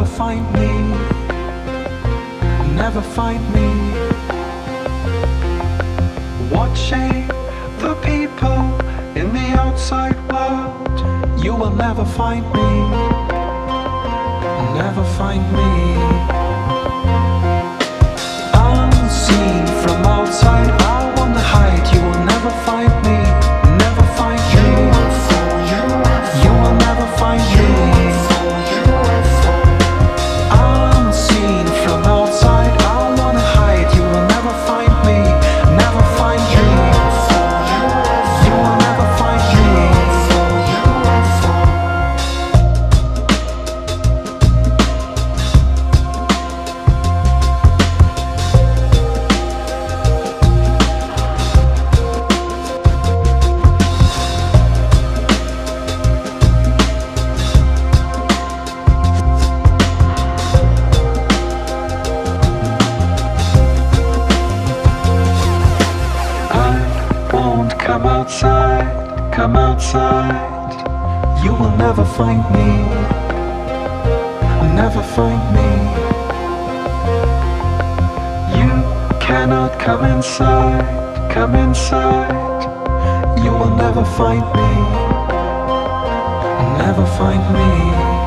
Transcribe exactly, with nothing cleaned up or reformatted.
find me, never find me. Watching the people in the outside world, you will never find me, never find me. Unseen from outside, I wanna hide, you will never find me, never find me. You will never find me. Unseen from outside, I wanna hide, you will never find me, never find me. You will never find me. Come outside, come outside. You will never find me, never find me. You cannot come inside, come inside. You will never find me, never find me.